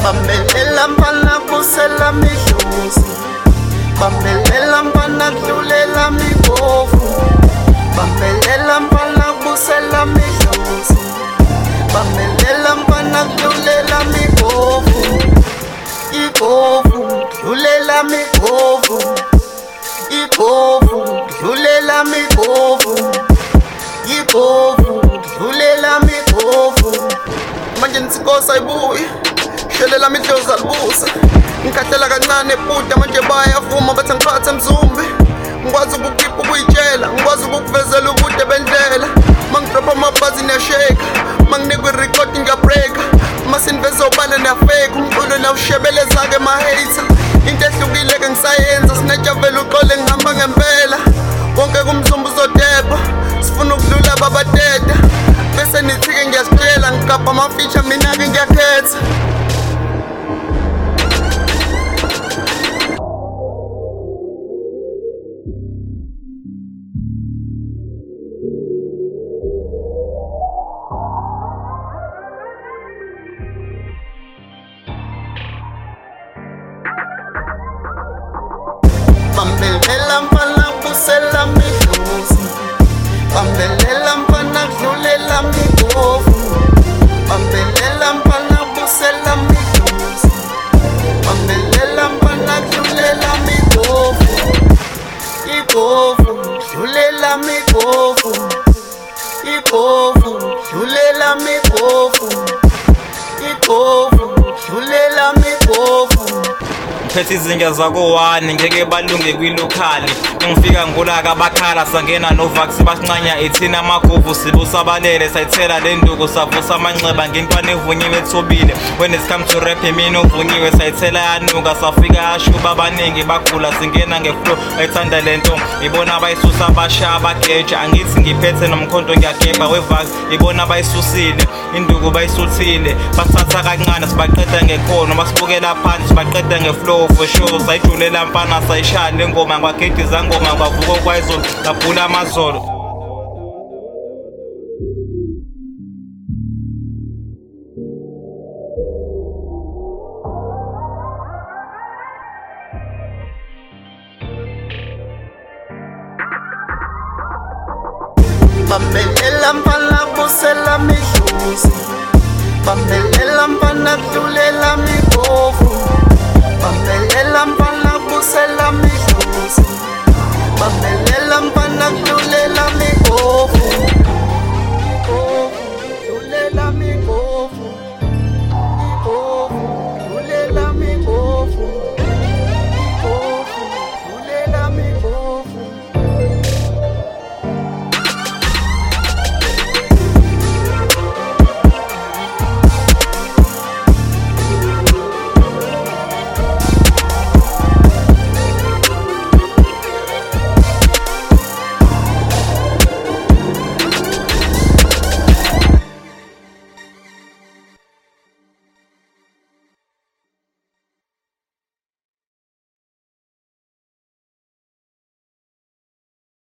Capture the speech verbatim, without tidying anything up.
Bambelela mfana kusela midluzi, bambelela mfana kudlulela mibovu, bambelela mfana kusela midluzi, bambelela mfana kudlulela mibovu, ibovu kudlulela mibovu, ibovu kudlulela mibovu, ibovu kudlulela mibovu. Manje nitikosa ibuyi shelela midlozi alibusa, ngikhathela kancane ebhuda manje bayavuma bathi ngiphathe mzumbe. Ngikwazi ukukhipha ukuyitshela, ngikwazi ukukuvezela ubude bendlela. Mangidropha amabhazi niyasheka, manginikwa irekhodi ngiyabreaka. Masiniveza ubale niyafeka, umculo nawushebeleza-ke ema-hater. Into ehlukile-ke ngisayenza, sinajavela uxole ngihamba ngempela. Wonke kumzumba uzodepha, sifuna ukudlula babadeda. Bese nithi-ke ngiyasitshela, ngigabha amafeature mina-ke ngiyakhetha. Bambelela mfana kusela midluzi, bambelela mfana kudlulela mibovu, bambelela mfana kusela midluzi, bambelela mfana kudlulela mibovu, ibovu kudlulela mibovu, ibovu kudlulela mibovu, ibovu kudlulela mibovu. Ngiphethe izinja zakowane ngeke balunge kwilokhali. Ngifika ngolaka bakhala sangena novax basinqanya ethina amaguvu sibusa balele sayithela le nduku savusa amanxeba ngentwana evunyiwe ethobile. When it's come to rap mina uvunyiwe sayithela yanuka safika ashuba abaningi bagula singena ngeflow ayithanda lento ibona abayisusa abasha abageja angithi ngiphethe nomkhonto ngiyagemba wevax ibona abayisusile induku bayisuthile bathatha kancane sibaqeda ngekhono basibukela phansi sibaqeda ngeflow for sure sayijulela mfana sayishaya le ngoma ngwagedi zangoma kwavuka kwayizolo ngabhula amazolo. Bambelela mfana kusela